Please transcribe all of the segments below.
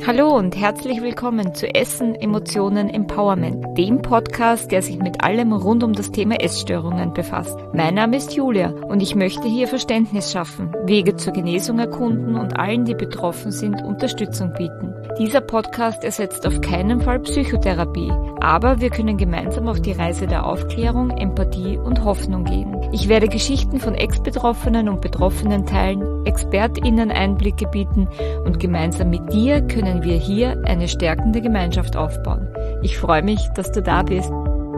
Hallo und herzlich willkommen zu Essen, Emotionen, Empowerment, dem Podcast, der sich mit allem rund um das Thema Essstörungen befasst. Mein Name ist Julia und ich möchte hier Verständnis schaffen, Wege zur Genesung erkunden und allen, die betroffen sind, Unterstützung bieten. Dieser Podcast ersetzt auf keinen Fall Psychotherapie, aber wir können gemeinsam auf die Reise der Aufklärung, Empathie und Hoffnung gehen. Ich werde Geschichten von Ex-Betroffenen und Betroffenen teilen, ExpertInnen Einblicke bieten und gemeinsam mit dir können wir hier eine stärkende Gemeinschaft aufbauen. Ich freue mich, dass du da bist.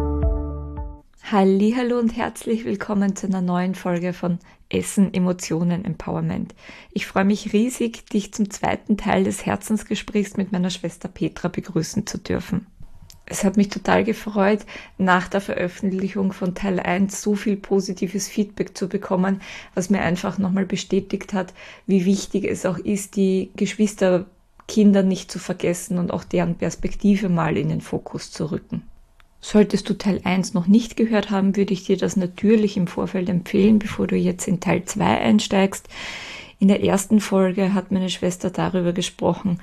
Hallihallo und herzlich willkommen zu einer neuen Folge von Essen, Emotionen, Empowerment. Ich freue mich riesig, dich zum zweiten Teil des Herzensgesprächs mit meiner Schwester Petra begrüßen zu dürfen. Es hat mich total gefreut, nach der Veröffentlichung von Teil 1 so viel positives Feedback zu bekommen, was mir einfach nochmal bestätigt hat, wie wichtig es auch ist, die Geschwisterkinder nicht zu vergessen und auch deren Perspektive mal in den Fokus zu rücken. Solltest du Teil 1 noch nicht gehört haben, würde ich dir das natürlich im Vorfeld empfehlen, bevor du jetzt in Teil 2 einsteigst. In der ersten Folge hat meine Schwester darüber gesprochen,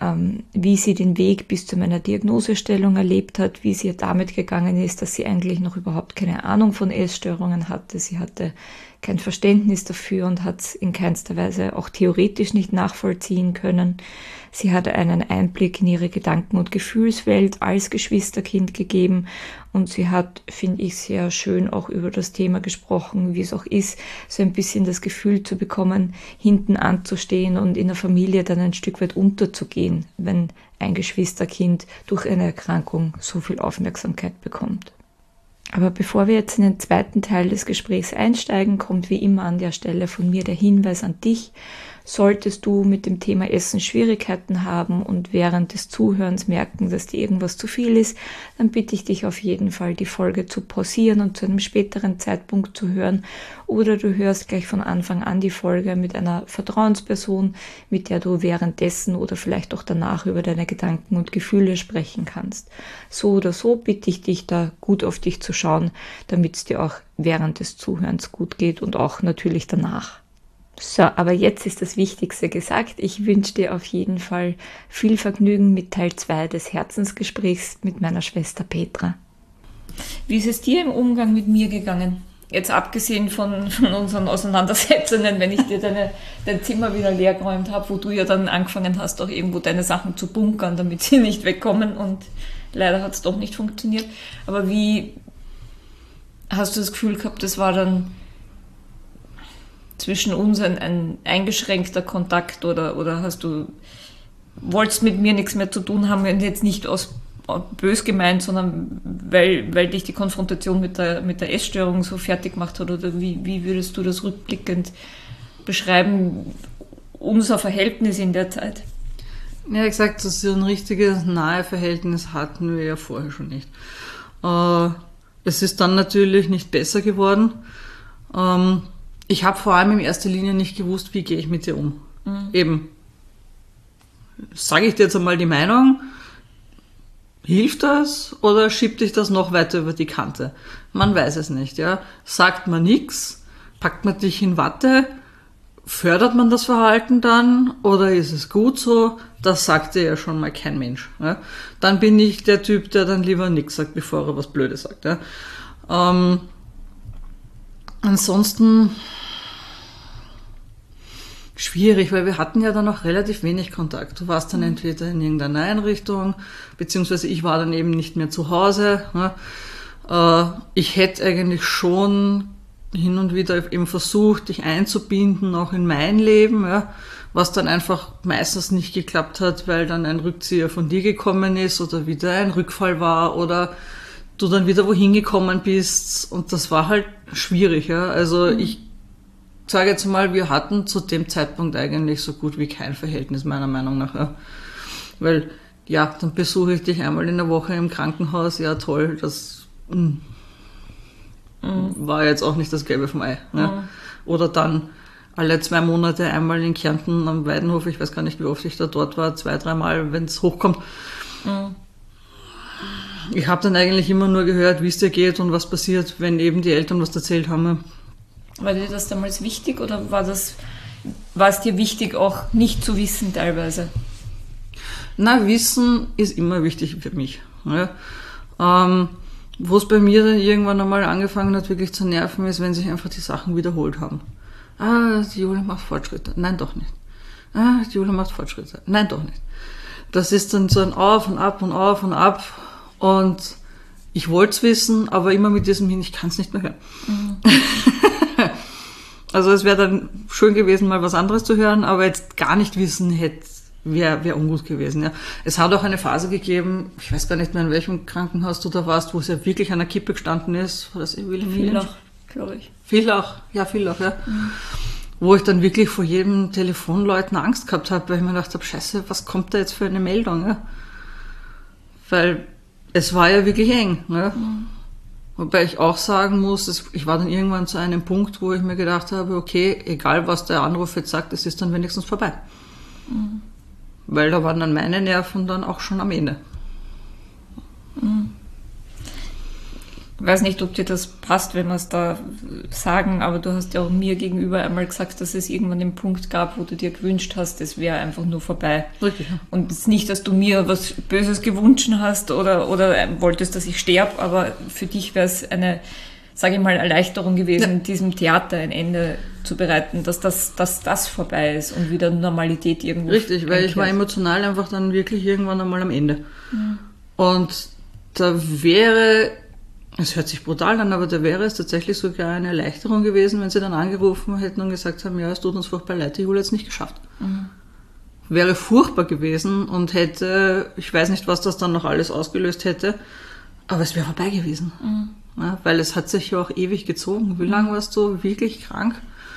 wie sie den Weg bis zu meiner Diagnosestellung erlebt hat, wie es ihr damit gegangen ist, dass sie eigentlich noch überhaupt keine Ahnung von Essstörungen hatte. Sie hatte kein Verständnis dafür und hat es in keinster Weise auch theoretisch nicht nachvollziehen können. Sie hatte einen Einblick in ihre Gedanken- und Gefühlswelt als Geschwisterkind gegeben und sie hat, finde ich, sehr schön auch über das Thema gesprochen, wie es auch ist, so ein bisschen das Gefühl zu bekommen, hinten anzustehen und in der Familie dann ein Stück weit unterzugehen, wenn ein Geschwisterkind durch eine Erkrankung so viel Aufmerksamkeit bekommt. Aber bevor wir jetzt in den zweiten Teil des Gesprächs einsteigen, kommt wie immer an der Stelle von mir der Hinweis an dich. Solltest du mit dem Thema Essen Schwierigkeiten haben und während des Zuhörens merken, dass dir irgendwas zu viel ist, dann bitte ich dich auf jeden Fall, die Folge zu pausieren und zu einem späteren Zeitpunkt zu hören. Oder du hörst gleich von Anfang an die Folge mit einer Vertrauensperson, mit der du währenddessen oder vielleicht auch danach über deine Gedanken und Gefühle sprechen kannst. So oder so bitte ich dich, da gut auf dich zu schauen, damit es dir auch während des Zuhörens gut geht und auch natürlich danach. So, aber jetzt ist das Wichtigste gesagt. Ich wünsche dir auf jeden Fall viel Vergnügen mit Teil 2 des Herzensgesprächs mit meiner Schwester Petra. Wie ist es dir im Umgang mit mir gegangen? Jetzt abgesehen von unseren Auseinandersetzungen, wenn ich dir dein Zimmer wieder leergeräumt habe, wo du ja dann angefangen hast, auch irgendwo deine Sachen zu bunkern, damit sie nicht wegkommen und leider hat es doch nicht funktioniert. Aber wie hast du das Gefühl gehabt, das war dann zwischen uns ein eingeschränkter Kontakt oder wolltest mit mir nichts mehr zu tun haben und jetzt nicht aus bös gemeint, sondern weil dich die Konfrontation mit der Essstörung so fertig gemacht hat, oder wie würdest du das rückblickend beschreiben, unser Verhältnis in der Zeit? Ja, gesagt, dass so ein richtiges nahe Verhältnis hatten wir ja vorher schon nicht. Es ist dann natürlich nicht besser geworden. Ich habe vor allem in erster Linie nicht gewusst, wie gehe ich mit dir um. Eben, sage ich dir jetzt einmal die Meinung, hilft das oder schiebt dich das noch weiter über die Kante? Man weiß es nicht, ja. Sagt man nichts, packt man dich in Watte, fördert man das Verhalten dann oder ist es gut so? Das sagt dir ja schon mal kein Mensch. Ja? Dann bin ich der Typ, der dann lieber nichts sagt, bevor er was Blödes sagt. Ja? Ansonsten schwierig, weil wir hatten ja dann auch relativ wenig Kontakt. Du warst dann entweder in irgendeiner Einrichtung, beziehungsweise ich war dann eben nicht mehr zu Hause. Ne? Ich hätte eigentlich schon hin und wieder eben versucht, dich einzubinden, auch in mein Leben, ja? Was dann einfach meistens nicht geklappt hat, weil dann ein Rückzieher von dir gekommen ist oder wieder ein Rückfall war oder du dann wieder wohin gekommen bist und das war halt schwierig. Ja? Also ich sage jetzt mal, wir hatten zu dem Zeitpunkt eigentlich so gut wie kein Verhältnis, meiner Meinung nach. Ja. Weil, ja, dann besuche ich dich einmal in der Woche im Krankenhaus, ja toll, das war jetzt auch nicht das Gelbe vom Ei. Ne? Oder dann alle 2 Monate einmal in Kärnten am Weidenhof, ich weiß gar nicht, wie oft ich da dort war, 2-3 Mal, wenn es hochkommt. Ich habe dann eigentlich immer nur gehört, wie es dir geht und was passiert, wenn eben die Eltern was erzählt haben. Ja. War dir das damals wichtig oder war es dir wichtig, auch nicht zu wissen teilweise? Na, Wissen ist immer wichtig für mich. Ja. Wo es bei mir dann irgendwann einmal angefangen hat, wirklich zu nerven, ist, wenn sich einfach die Sachen wiederholt haben. Die Julia macht Fortschritte. Nein, doch nicht. Die Julia macht Fortschritte. Nein, doch nicht. Das ist dann so ein Auf und Ab und Auf und Ab. Und ich wollte es wissen, aber immer mit diesem Hin, ich kann es nicht mehr hören. Mhm. Also es wäre dann schön gewesen, mal was anderes zu hören, aber jetzt gar nicht wissen wäre ungut gewesen. Ja. Es hat auch eine Phase gegeben, ich weiß gar nicht mehr, in welchem Krankenhaus du da warst, wo es ja wirklich an der Kippe gestanden ist. War das Villach, glaube ich. Villach, ja. Mhm. Wo ich dann wirklich vor jedem Telefonleuten Angst gehabt habe, weil ich mir gedacht habe, scheiße, was kommt da jetzt für eine Meldung? Ja? Weil es war ja wirklich eng. Ja? Mhm. Wobei ich auch sagen muss, ich war dann irgendwann zu einem Punkt, wo ich mir gedacht habe, okay, egal was der Anruf jetzt sagt, es ist dann wenigstens vorbei. Mhm. Weil da waren dann meine Nerven dann auch schon am Ende. Mhm. Ich weiß nicht, ob dir das passt, wenn wir es da sagen, aber du hast ja auch mir gegenüber einmal gesagt, dass es irgendwann den Punkt gab, wo du dir gewünscht hast, es wäre einfach nur vorbei. Richtig. Und es ist nicht, dass du mir was Böses gewünscht hast oder wolltest, dass ich sterbe, aber für dich wäre es eine, sage ich mal, Erleichterung gewesen, diesem Theater ein Ende zu bereiten, dass das vorbei ist und wieder Normalität irgendwo. Richtig, weil ich war emotional einfach dann wirklich irgendwann einmal am Ende. Mhm. Und da wäre... Es hört sich brutal an, aber da wäre es tatsächlich sogar eine Erleichterung gewesen, wenn sie dann angerufen hätten und gesagt haben, ja, es tut uns furchtbar leid, die Julia hat es nicht geschafft. Mhm. Wäre furchtbar gewesen und hätte, ich weiß nicht, was das dann noch alles ausgelöst hätte, aber es wäre vorbei gewesen. Mhm. Ja, weil es hat sich ja auch ewig gezogen. Wie lange warst du wirklich krank?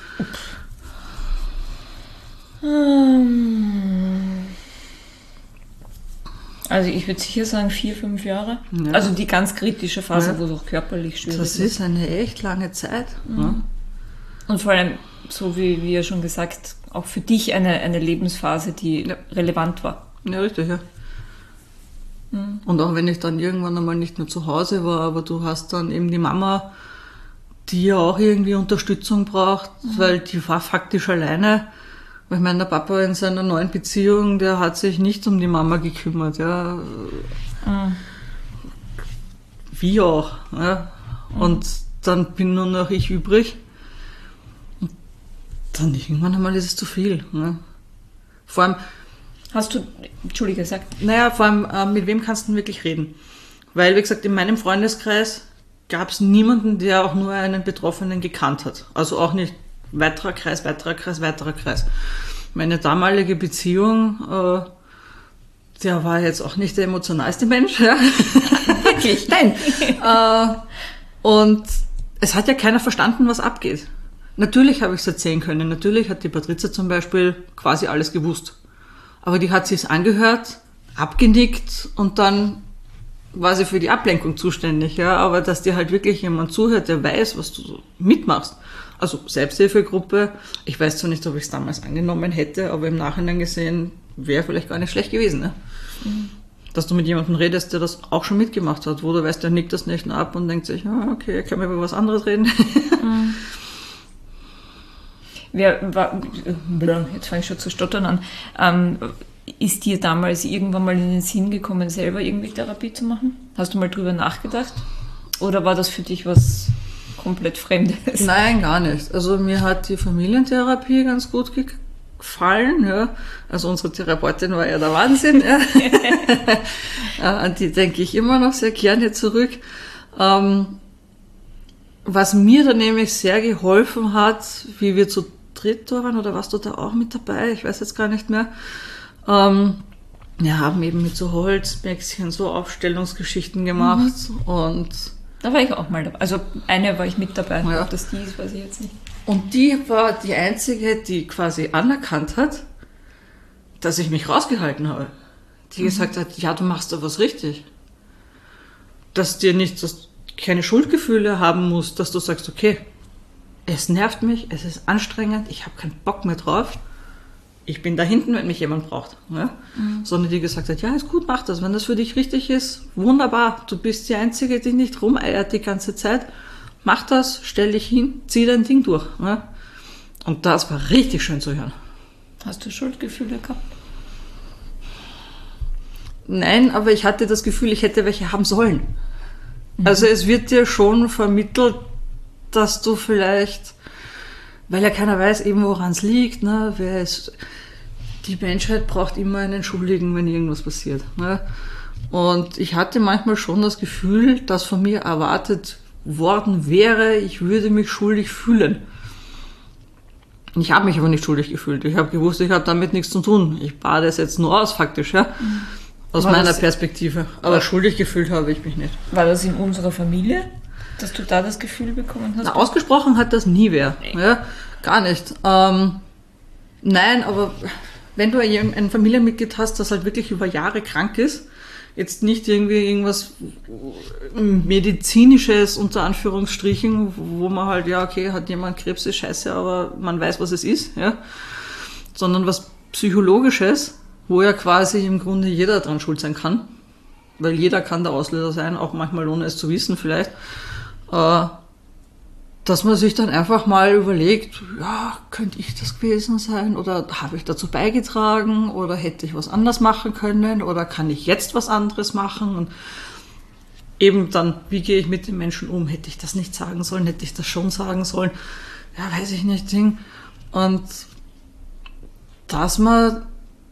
Also ich würde sicher sagen 4-5 Jahre. Ja. Also die ganz kritische Phase, wo es auch körperlich schwierig ist. Das ist eine echt lange Zeit. Mhm. Ja. Und vor allem, so wie ja schon gesagt, auch für dich eine Lebensphase, die relevant war. Ja, richtig, ja. Mhm. Und auch wenn ich dann irgendwann einmal nicht mehr zu Hause war, aber du hast dann eben die Mama, die ja auch irgendwie Unterstützung braucht, weil die war faktisch alleine. Weil ich meine, der Papa in seiner neuen Beziehung, der hat sich nicht um die Mama gekümmert, ja. Mhm. Wie auch, ja. Und dann bin nur noch ich übrig. Und dann irgendwann einmal ist es zu viel, ne. Vor allem... Entschuldige, sag. Naja, vor allem, mit wem kannst du denn wirklich reden? Weil, wie gesagt, in meinem Freundeskreis gab es niemanden, der auch nur einen Betroffenen gekannt hat. Also auch nicht weiterer Kreis. Meine damalige Beziehung, der war jetzt auch nicht der emotionalste Mensch. Ja. Wirklich? Nein. Und es hat ja keiner verstanden, was abgeht. Natürlich habe ich es erzählen können. Natürlich hat die Patrizia zum Beispiel quasi alles gewusst. Aber die hat sich's angehört, abgenickt und dann war sie für die Ablenkung zuständig. Ja. Aber dass dir halt wirklich jemand zuhört, der weiß, was du so mitmachst. Also Selbsthilfegruppe, ich weiß zwar nicht, ob ich es damals angenommen hätte, aber im Nachhinein gesehen wäre vielleicht gar nicht schlecht gewesen. Ne? Mhm. Dass du mit jemandem redest, der das auch schon mitgemacht hat, wo du weißt, der nickt das nicht nur ab und denkt sich, okay, können wir über was anderes reden. Mhm. Jetzt fange ich schon zu stottern an. Ist dir damals irgendwann mal in den Sinn gekommen, selber irgendwie Therapie zu machen? Hast du mal drüber nachgedacht? Oder war das für dich was komplett Fremdes? Nein, gar nicht. Also mir hat die Familientherapie ganz gut gefallen. Ja. Also unsere Therapeutin war ja der Wahnsinn. Ja. An die denke ich immer noch sehr gerne zurück. Was mir dann nämlich sehr geholfen hat, wie wir zu dritt waren, oder warst du da auch mit dabei? Ich weiß jetzt gar nicht mehr. Wir haben eben mit so Holzmäxchen so Aufstellungsgeschichten gemacht und da war ich auch mal dabei. Also eine war ich mit dabei. Ja. Ob das die ist, weiß ich jetzt nicht. Und die war die einzige, die quasi anerkannt hat, dass ich mich rausgehalten habe. Die gesagt hat, ja, du machst da was richtig. Dass keine Schuldgefühle haben musst, dass du sagst, okay, es nervt mich, es ist anstrengend, ich habe keinen Bock mehr drauf. Ich bin da hinten, wenn mich jemand braucht. Ja? Sondern die gesagt hat, ja, ist gut, mach das. Wenn das für dich richtig ist, wunderbar. Du bist die Einzige, die nicht rumeiert die ganze Zeit. Mach das, stell dich hin, zieh dein Ding durch. Ja? Und das war richtig schön zu hören. Hast du Schuldgefühle gehabt? Nein, aber ich hatte das Gefühl, ich hätte welche haben sollen. Also es wird dir schon vermittelt, dass du vielleicht, weil ja keiner weiß eben, woran es liegt, ne, die Menschheit braucht immer einen Schuldigen, wenn irgendwas passiert. Ne? Und ich hatte manchmal schon das Gefühl, dass von mir erwartet worden wäre, ich würde mich schuldig fühlen. Ich habe mich aber nicht schuldig gefühlt. Ich habe gewusst, ich habe damit nichts zu tun. Ich bade es jetzt nur aus, faktisch, ja. Aus meiner Perspektive. Aber schuldig gefühlt habe ich mich nicht. War das in unserer Familie, dass du da das Gefühl bekommen hast? Na, ausgesprochen hat das nie wer. Nee. Ja, gar nicht. Nein, aber wenn du ein Familienmitglied hast, das halt wirklich über Jahre krank ist, jetzt nicht irgendwie irgendwas Medizinisches unter Anführungsstrichen, wo man halt, ja, okay, hat jemand Krebs, ist scheiße, aber man weiß, was es ist, ja, sondern was Psychologisches, wo ja quasi im Grunde jeder dran schuld sein kann, weil jeder kann der Auslöser sein, auch manchmal ohne es zu wissen vielleicht, dass man sich dann einfach mal überlegt, ja, könnte ich das gewesen sein oder habe ich dazu beigetragen oder hätte ich was anders machen können oder kann ich jetzt was anderes machen und eben dann, wie gehe ich mit den Menschen um, hätte ich das nicht sagen sollen, hätte ich das schon sagen sollen, ja, weiß ich nicht, Ding. Und dass man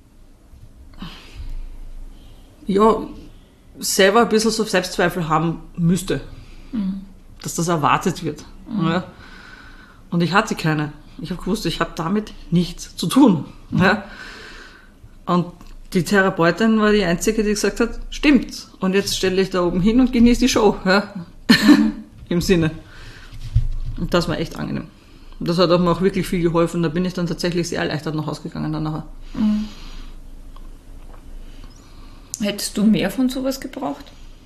ja selber ein bisschen so Selbstzweifel haben müsste, dass das erwartet wird. Ja. Und ich hatte keine. Ich habe gewusst, ich habe damit nichts zu tun. Ja. Und die Therapeutin war die Einzige, die gesagt hat, stimmt. Und jetzt stelle ich da oben hin und genieße die Show. Ja. Im Sinne. Und das war echt angenehm. Und das hat mir auch wirklich viel geholfen. Da bin ich dann tatsächlich sehr erleichtert nach Hause gegangen dann nachher. Hättest du mehr von sowas gebraucht?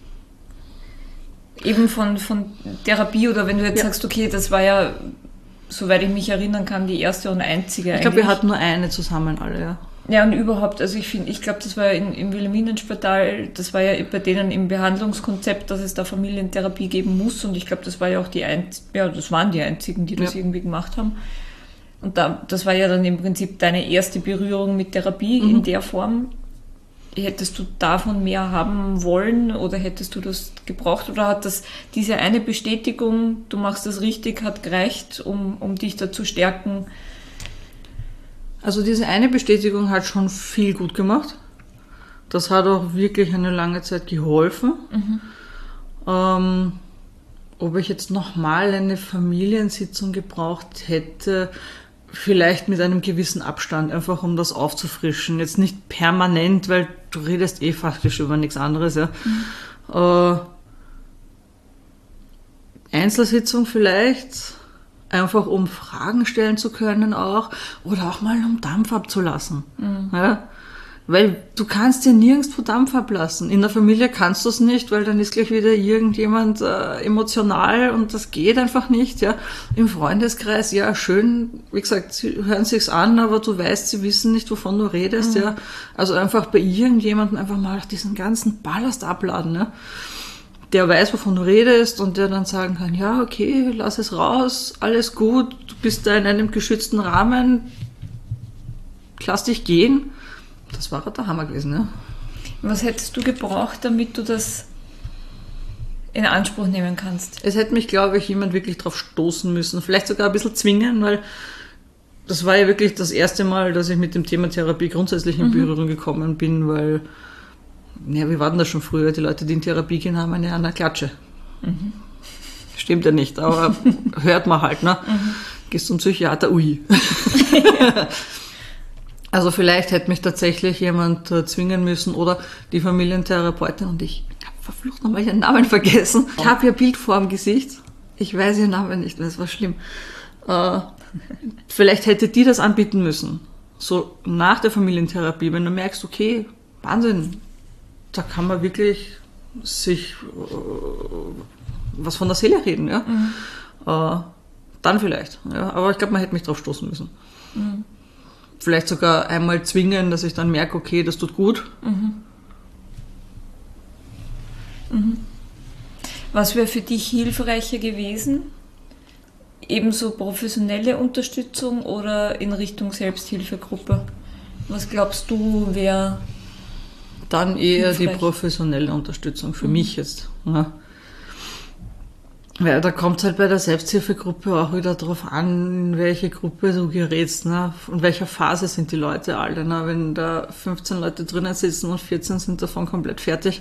Eben von Therapie oder wenn du jetzt sagst, okay, das war ja, soweit ich mich erinnern kann, die erste und einzige eigentlich. Ich glaube, wir hatten nur eine zusammen alle, ja. Ja, und überhaupt, also ich glaube, das war im Wilhelminenspital, das war ja bei denen im Behandlungskonzept, dass es da Familientherapie geben muss und ich glaube, das war ja auch das waren die einzigen, die das irgendwie gemacht haben. Und das war ja dann im Prinzip deine erste Berührung mit Therapie in der Form. Hättest du davon mehr haben wollen oder hättest du das gebraucht oder hat diese eine Bestätigung, du machst das richtig, hat gereicht, um dich da zu stärken? Also diese eine Bestätigung hat schon viel gut gemacht. Das hat auch wirklich eine lange Zeit geholfen. Ob ich jetzt nochmal eine Familiensitzung gebraucht hätte, vielleicht mit einem gewissen Abstand, einfach um das aufzufrischen. Jetzt nicht permanent, weil du redest faktisch über nichts anderes. Ja. Einzelsitzung vielleicht, einfach um Fragen stellen zu können auch, oder auch mal um Dampf abzulassen. Ja. Weil du kannst dir nirgendwo Dampf ablassen. In der Familie kannst du es nicht, weil dann ist gleich wieder irgendjemand emotional und das geht einfach nicht. Ja. Im Freundeskreis, ja schön, wie gesagt, sie hören sich's an, aber du weißt, sie wissen nicht, wovon du redest. Ja. Also einfach bei irgendjemandem einfach mal diesen ganzen Ballast abladen. Ja. Der weiß, wovon du redest und der dann sagen kann, ja okay, lass es raus, alles gut, du bist da in einem geschützten Rahmen, lass dich gehen. Das war der Hammer gewesen, ja. Was hättest du gebraucht, damit du das in Anspruch nehmen kannst? Es hätte mich, glaube ich, jemand wirklich drauf stoßen müssen. Vielleicht sogar ein bisschen zwingen, weil das war ja wirklich das erste Mal, dass ich mit dem Thema Therapie grundsätzlich in Berührung gekommen bin, weil, ja, wie war denn das schon früher? Die Leute, die in Therapie gehen, haben eine an der Klatsche. Stimmt ja nicht, aber hört man halt, ne? Gehst zum Psychiater, ui. Also vielleicht hätte mich tatsächlich jemand zwingen müssen oder die Familientherapeutin und ich habe verflucht nochmal ihren Namen vergessen. Ich habe ihr Bild vor dem Gesicht. Ich weiß ihren Namen nicht, das war schlimm. Vielleicht hätte die das anbieten müssen. So nach der Familientherapie, wenn du merkst, okay, Wahnsinn, da kann man wirklich sich was von der Seele reden, ja. Dann vielleicht, ja. Aber ich glaube, man hätte mich drauf stoßen müssen. Vielleicht sogar einmal zwingen, dass ich dann merke, okay, das tut gut. Was wäre für dich hilfreicher gewesen? Ebenso professionelle Unterstützung oder in Richtung Selbsthilfegruppe? Was glaubst du, wäre... Dann eher die hilfreich. professionelle Unterstützung für mich jetzt. Ja. Weil da kommt es halt bei der Selbsthilfegruppe auch wieder drauf an, in welche Gruppe du gerätst, ne? In welcher Phase sind die Leute alle, ne? Wenn da 15 Leute drinnen sitzen und 14 sind davon komplett fertig.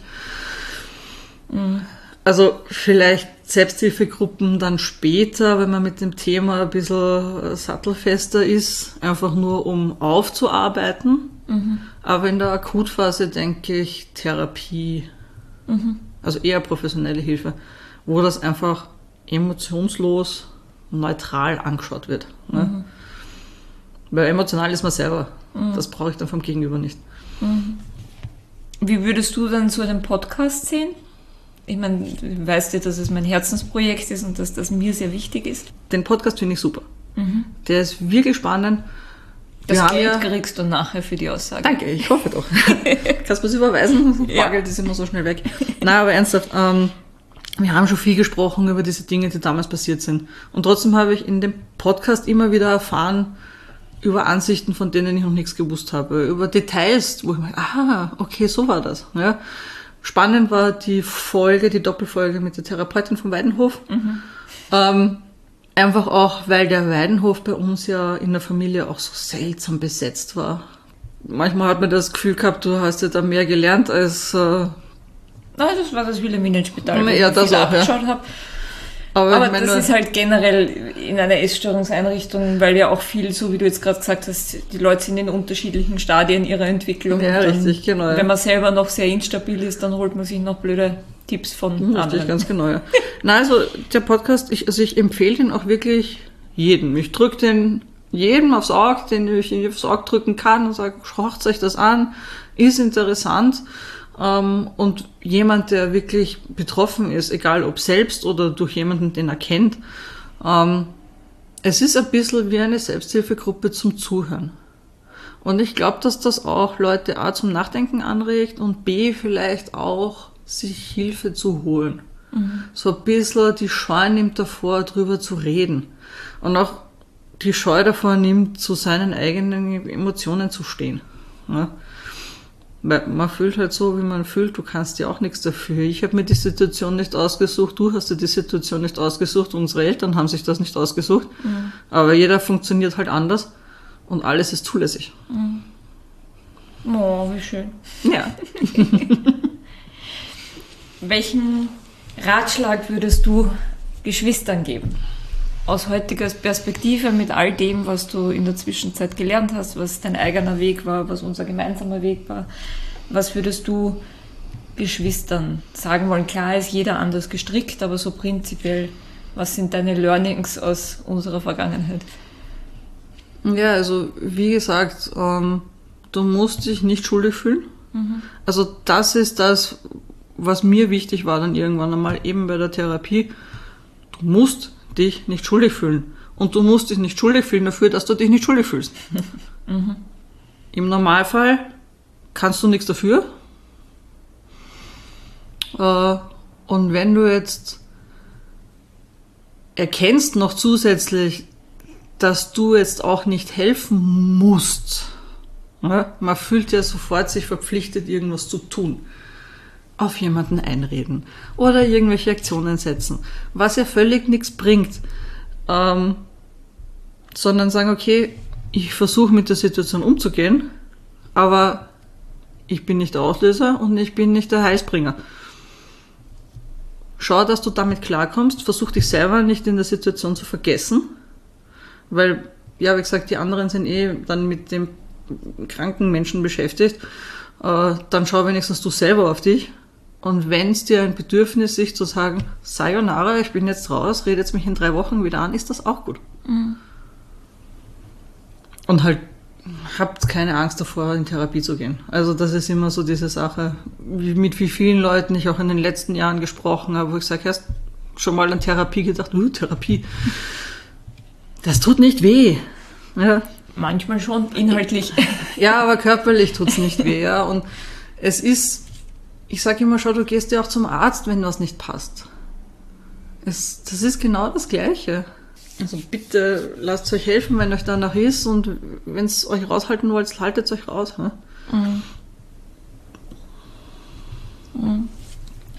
Also vielleicht Selbsthilfegruppen dann später, wenn man mit dem Thema ein bisschen sattelfester ist, einfach nur um aufzuarbeiten. Aber in der Akutphase denke ich Therapie, also eher professionelle Hilfe, wo das einfach emotionslos, neutral angeschaut wird. Ne? Weil emotional ist man selber. Das brauche ich dann vom Gegenüber nicht. Wie würdest du dann so einen Podcast sehen? Ich meine, du weißt ja, dass es mein Herzensprojekt ist und dass das mir sehr wichtig ist. Den Podcast finde ich super. Der ist wirklich spannend. Das Wir haben Geld ja- kriegst du nachher für die Aussage. Danke, ich hoffe doch. Kannst du es überweisen? Ja. Bargeld ist immer so schnell weg. Nein, aber ernsthaft, wir haben schon viel gesprochen über diese Dinge, die damals passiert sind. Und trotzdem habe ich in dem Podcast immer wieder erfahren über Ansichten, von denen ich noch nichts gewusst habe. Über Details, wo ich mir, okay, so war das. Ja. Spannend war die Doppelfolge mit der Therapeutin vom Weidenhof. Einfach auch, weil der Weidenhof bei uns ja in der Familie auch so seltsam besetzt war. Manchmal hat man das Gefühl gehabt, du hast ja da mehr gelernt als... Nein, das war das Wilhelminenspital, wo Ja, ich das viel auch, ja. abgeschaut habe. Aber Aber ich meine, das ist halt generell in einer Essstörungseinrichtung, weil ja auch viel, so wie du jetzt gerade gesagt hast, die Leute sind in unterschiedlichen Stadien ihrer Entwicklung. Ja, Und dann, richtig, genau, ja. Wenn man selber noch sehr instabil ist, dann holt man sich noch blöde Tipps von Richtig, anderen. ganz genau, ja. Nein, also der Podcast, ich empfehle den auch wirklich jedem. Ich drücke den jedem aufs Auge, den ich aufs Auge drücken kann und sage, schaut euch das an, ist interessant. Und jemand, der wirklich betroffen ist, egal ob selbst oder durch jemanden, den er kennt, es ist ein bisschen wie eine Selbsthilfegruppe zum Zuhören. Und ich glaube, dass das auch Leute A zum Nachdenken anregt und B vielleicht auch sich Hilfe zu holen. So ein bisschen die Scheu nimmt davor, drüber zu reden. Und auch die Scheu davor nimmt, zu seinen eigenen Emotionen zu stehen. Ja? Weil man fühlt halt so, wie man fühlt, du kannst ja auch nichts dafür. Ich habe mir die Situation nicht ausgesucht, du hast dir die Situation nicht ausgesucht, unsere Eltern haben sich das nicht ausgesucht. Aber jeder funktioniert halt anders und alles ist zulässig. Oh, wie schön. Ja. Welchen Ratschlag würdest du Geschwistern geben? Aus heutiger Perspektive mit all dem, was du in der Zwischenzeit gelernt hast, was dein eigener Weg war, was unser gemeinsamer Weg war. Was würdest du Geschwistern sagen wollen? Klar ist jeder anders gestrickt, aber so prinzipiell, was sind deine Learnings aus unserer Vergangenheit? Ja, also wie gesagt, du musst dich nicht schuldig fühlen. Also das ist das, was mir wichtig war dann irgendwann einmal eben bei der Therapie. Du musst dich nicht schuldig fühlen. Und du musst dich nicht schuldig fühlen dafür, dass du dich nicht schuldig fühlst. Im Normalfall kannst du nichts dafür. Und wenn du jetzt erkennst noch zusätzlich, dass du jetzt auch nicht helfen musst, ja, man fühlt ja sofort sich verpflichtet, irgendwas zu tun. Auf jemanden einreden oder irgendwelche Aktionen setzen, was ja völlig nichts bringt, sondern sagen, okay, ich versuche mit der Situation umzugehen, aber ich bin nicht der Auslöser und ich bin nicht der Heilsbringer. Schau, dass du damit klarkommst, versuch dich selber nicht in der Situation zu vergessen, weil, ja, wie gesagt, die anderen sind dann mit dem kranken Menschen beschäftigt, dann schau wenigstens du selber auf dich. Und wenn es dir ein Bedürfnis ist, zu sagen, Sayonara, ich bin jetzt raus, redet mich in 3 Wochen wieder an, ist das auch gut. Und halt, habt keine Angst davor, in Therapie zu gehen. Also das ist immer so diese Sache, mit wie vielen Leuten ich auch in den letzten Jahren gesprochen habe, wo ich sage, hast schon mal an Therapie gedacht, Therapie, das tut nicht weh. Ja. Manchmal schon, inhaltlich. Ja, aber körperlich tut's nicht weh. Ja. Und es ist, ich sage immer, schau, du gehst ja auch zum Arzt, wenn was nicht passt. Das ist genau das Gleiche. Also bitte lasst euch helfen, wenn euch danach ist, und wenn es euch raushalten wollt, haltet euch raus. Hm?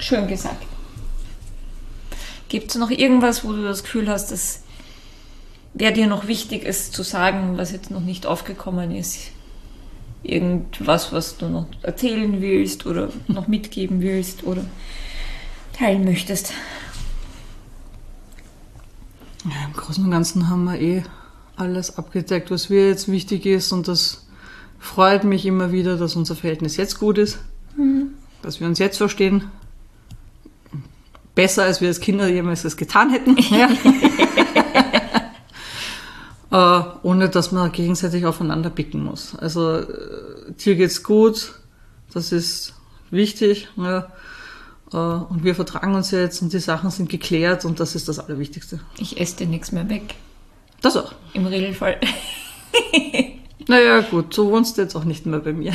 Schön gesagt. Gibt es noch irgendwas, wo du das Gefühl hast, dass wäre dir noch wichtig, es zu sagen, was jetzt noch nicht aufgekommen ist? Irgendwas, was du noch erzählen willst oder noch mitgeben willst oder teilen möchtest? Ja, im Großen und Ganzen haben wir alles abgedeckt, was mir jetzt wichtig ist, und das freut mich immer wieder, dass unser Verhältnis jetzt gut ist, dass wir uns jetzt verstehen. Besser, als wir als Kinder jemals es getan hätten. Ja. Ohne dass man gegenseitig aufeinander picken muss. Also dir geht's gut, das ist wichtig. Ja. Und wir vertragen uns jetzt und die Sachen sind geklärt und das ist das Allerwichtigste. Ich esse dir nichts mehr weg. Das auch. Im Regelfall. Naja, gut, so wohnst du jetzt auch nicht mehr bei mir.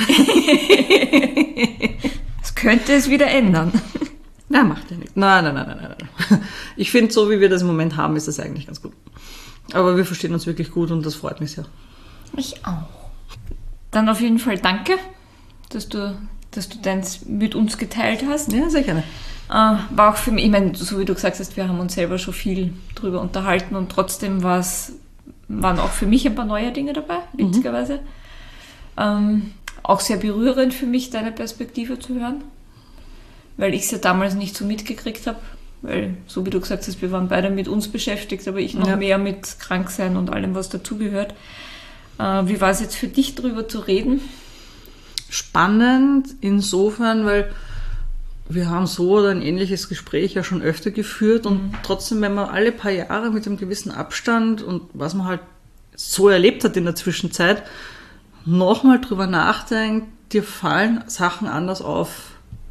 Das könnte es wieder ändern. Nein, macht ja nichts. Nein. Ich finde, so wie wir das im Moment haben, ist das eigentlich ganz gut. Aber wir verstehen uns wirklich gut und das freut mich sehr. Ich auch. Dann auf jeden Fall danke, dass du deins mit uns geteilt hast. Ja, sehr gerne. War auch für mich, ich meine, so wie du gesagt hast, wir haben uns selber schon viel drüber unterhalten und trotzdem waren auch für mich ein paar neue Dinge dabei, witzigerweise. Auch sehr berührend für mich, deine Perspektive zu hören, weil ich es ja damals nicht so mitgekriegt habe, weil, so wie du gesagt hast, wir waren beide mit uns beschäftigt, aber ich noch mehr mit Kranksein und allem, was dazugehört. Wie war es jetzt für dich, drüber zu reden? Spannend insofern, weil wir haben so oder ein ähnliches Gespräch ja schon öfter geführt und trotzdem, wenn man alle paar Jahre mit einem gewissen Abstand und was man halt so erlebt hat in der Zwischenzeit, nochmal drüber nachdenkt, dir fallen Sachen anders auf.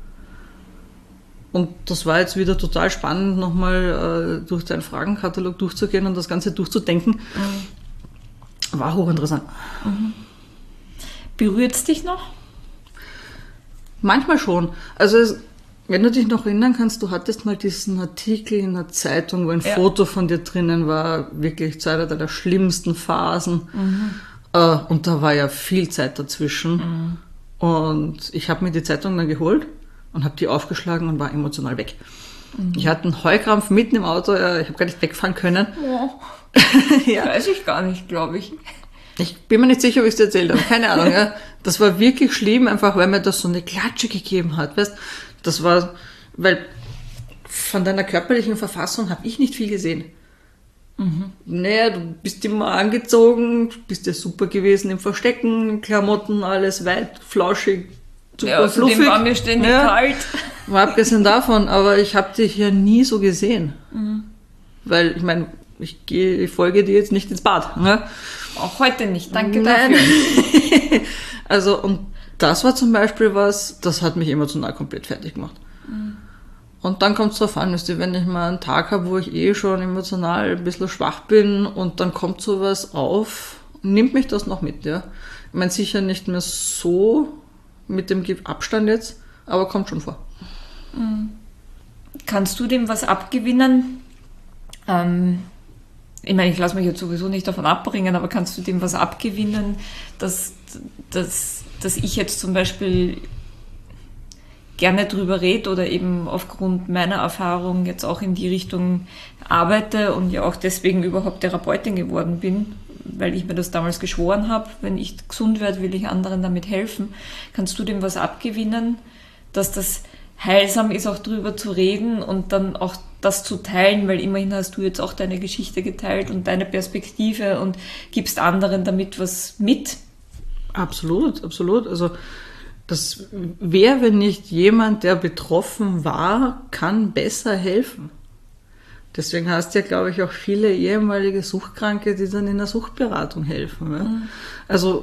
Und das war jetzt wieder total spannend, nochmal durch deinen Fragenkatalog durchzugehen und das Ganze durchzudenken. War hochinteressant. Berührt es dich noch? Manchmal schon. Also wenn du dich noch erinnern kannst, du hattest mal diesen Artikel in der Zeitung, wo ein Foto von dir drinnen war, wirklich zu einer deiner schlimmsten Phasen. Und da war ja viel Zeit dazwischen. Und ich habe mir die Zeitung dann geholt und habe die aufgeschlagen und war emotional weg. Ich hatte einen Heulkrampf mitten im Auto, ich habe gar nicht wegfahren können. Ja. Weiß ich gar nicht, glaube ich. Ich bin mir nicht sicher, ob ich es dir erzählt habe, keine Ahnung. Ja. Das war wirklich schlimm, einfach weil mir das so eine Klatsche gegeben hat. Weißt? Das war, weil von deiner körperlichen Verfassung habe ich nicht viel gesehen. Naja, du bist immer angezogen, bist ja super gewesen im Verstecken, Klamotten, alles weit, flauschig, super fluffig. Außerdem war mir ständig kalt. Mal abgesehen davon, aber ich habe dich ja nie so gesehen. Weil, ich meine, ich folge dir jetzt nicht ins Bad. Ne? Auch heute nicht, danke dafür. Also, und das war zum Beispiel was, das hat mich emotional komplett fertig gemacht. Und dann kommt es drauf an, wenn ich mal einen Tag habe, wo ich schon emotional ein bisschen schwach bin und dann kommt sowas auf, nimmt mich das noch mit, ja. Ich meine, sicher nicht mehr so mit dem Abstand jetzt, aber kommt schon vor. Kannst du dem was abgewinnen? Ich meine, ich lasse mich jetzt sowieso nicht davon abbringen, aber kannst du dem was abgewinnen, dass ich jetzt zum Beispiel gerne drüber rede oder eben aufgrund meiner Erfahrung jetzt auch in die Richtung arbeite und ja auch deswegen überhaupt Therapeutin geworden bin, weil ich mir das damals geschworen habe, wenn ich gesund werde, will ich anderen damit helfen. Kannst du dem was abgewinnen, dass das heilsam ist, auch drüber zu reden und dann auch das zu teilen, weil immerhin hast du jetzt auch deine Geschichte geteilt und deine Perspektive und gibst anderen damit was mit? Absolut, absolut. Also das wäre, wenn nicht jemand, der betroffen war, kann besser helfen. Deswegen hast du ja, glaube ich, auch viele ehemalige Suchtkranke, die dann in der Suchtberatung helfen. Ja? Also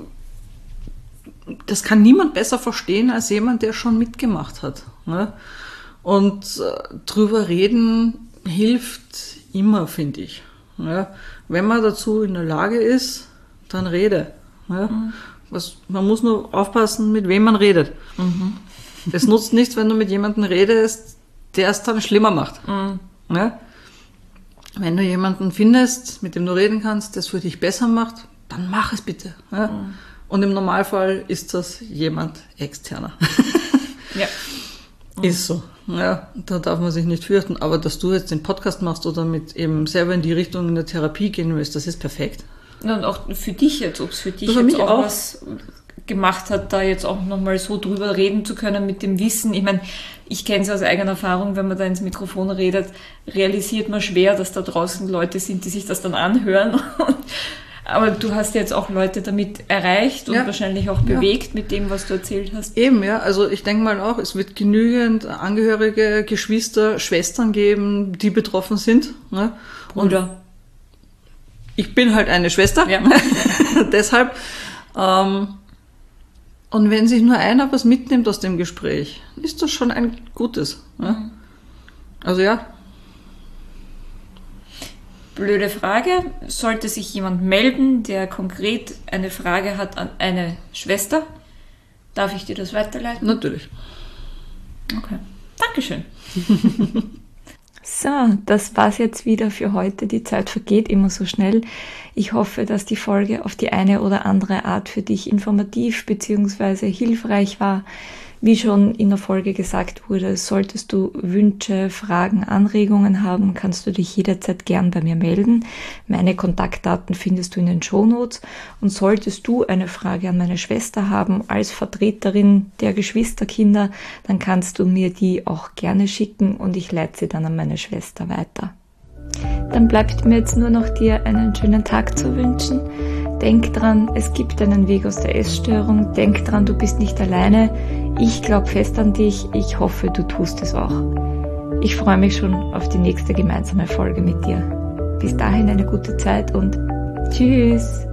das kann niemand besser verstehen als jemand, der schon mitgemacht hat. Ne? Und drüber reden hilft immer, finde ich. Ja? Wenn man dazu in der Lage ist, dann rede. Ja? Man muss nur aufpassen, mit wem man redet. Es nutzt nichts, wenn du mit jemandem redest, der es dann schlimmer macht. Ja? Wenn du jemanden findest, mit dem du reden kannst, der es für dich besser macht, dann mach es bitte. Ja? Und im Normalfall ist das jemand externer. Ja. Ist so. Ja, da darf man sich nicht fürchten. Aber dass du jetzt den Podcast machst oder mit eben selber in die Richtung in der Therapie gehen willst, das ist perfekt. Ja, und auch für dich jetzt, ob es für dich jetzt auch was gemacht hat, da jetzt auch nochmal so drüber reden zu können mit dem Wissen. Ich meine, ich kenne es aus eigener Erfahrung, wenn man da ins Mikrofon redet, realisiert man schwer, dass da draußen Leute sind, die sich das dann anhören. Aber du hast jetzt auch Leute damit erreicht und wahrscheinlich auch bewegt mit dem, was du erzählt hast. Eben, ja. Also ich denke mal auch, es wird genügend Angehörige, Geschwister, Schwestern geben, die betroffen sind. Ne? Bruder. Ich bin halt eine Schwester. Ja. Deshalb. Und wenn sich nur einer was mitnimmt aus dem Gespräch, ist das schon ein gutes. Ne? Also ja. Blöde Frage. Sollte sich jemand melden, der konkret eine Frage hat an eine Schwester, darf ich dir das weiterleiten? Natürlich. Okay. Dankeschön. So, das war's jetzt wieder für heute. Die Zeit vergeht immer so schnell. Ich hoffe, dass die Folge auf die eine oder andere Art für dich informativ bzw. hilfreich war. Wie schon in der Folge gesagt wurde, solltest du Wünsche, Fragen, Anregungen haben, kannst du dich jederzeit gern bei mir melden. Meine Kontaktdaten findest du in den Shownotes. Und solltest du eine Frage an meine Schwester haben als Vertreterin der Geschwisterkinder, dann kannst du mir die auch gerne schicken und ich leite sie dann an meine Schwester weiter. Dann bleibt mir jetzt nur noch dir einen schönen Tag zu wünschen. Denk dran, es gibt einen Weg aus der Essstörung. Denk dran, du bist nicht alleine. Ich glaube fest an dich. Ich hoffe, du tust es auch. Ich freue mich schon auf die nächste gemeinsame Folge mit dir. Bis dahin eine gute Zeit und tschüss!